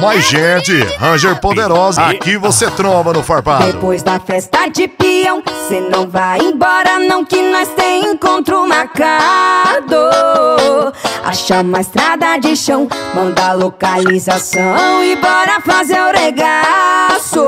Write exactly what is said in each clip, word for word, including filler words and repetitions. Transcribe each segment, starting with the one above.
mais gente, Ranger Poderosa, aqui você tromba no farpado. Depois da festa de peão, cê não vai embora não, que nós tem encontro marcado. Acha uma estrada de chão, manda a localização e bora fazer o regaço.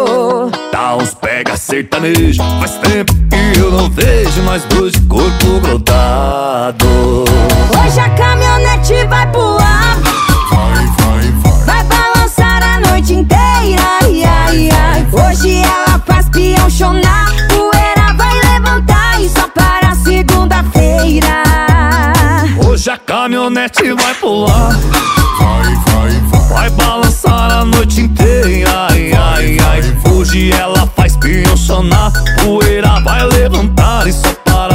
Dá uns pega sertanejo, faz tempo que eu não vejo nós dois de corpo grudado. Hoje a caminhonete vai pular, Vai, vai, vai. vai balançar a noite inteira, ai, ai, ai. Hoje ela faz peão chonar, poeira vai levantar e só para segunda-feira. Hoje a caminhonete vai pular, Vai, vai, vai. vai balançar a noite inteira, ai, ai, ai. Hoje ela faz peão sonar, poeira vai levantar e só para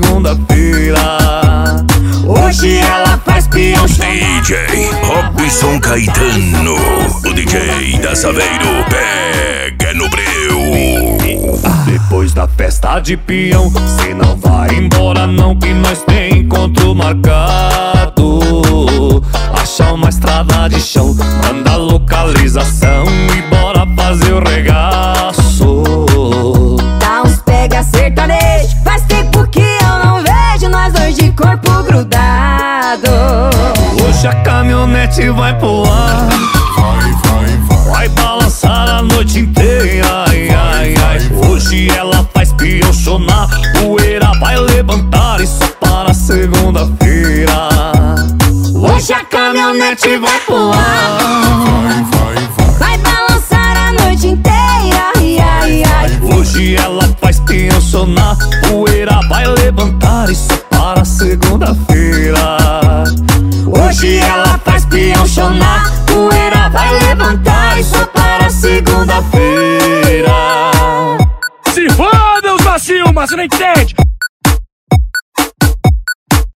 segunda-feira. Hoje ela faz peão sonar. D J Robson Caetano, o D J da Saveiro, pega no breu. Depois da festa de peão, cê não vai embora não, que nós tem encontro marcado. Acha uma estrada de chão, manda a localização e bora fazer o regaço. Dá uns pega sertanejo, faz tempo que eu não vejo nós dois de corpo grudado. Hoje a caminhonete vai pular, Vai, vai, vai. vai balançar a noite inteira, ai, ai, ai. Hoje ela faz peão chonar, poeira vai levantar e só para segunda-feira. Hoje a caminhonete vai pular, Vai, vai, vai. vai balançar a noite inteira, ai, ai, ai. hoje ela faz peão sonar, poeira vai levantar e só para segunda-feira. Hoje ela faz peão chonar, poeira vai levantar e só para segunda-feira. Se foda os macios, mas você não entende.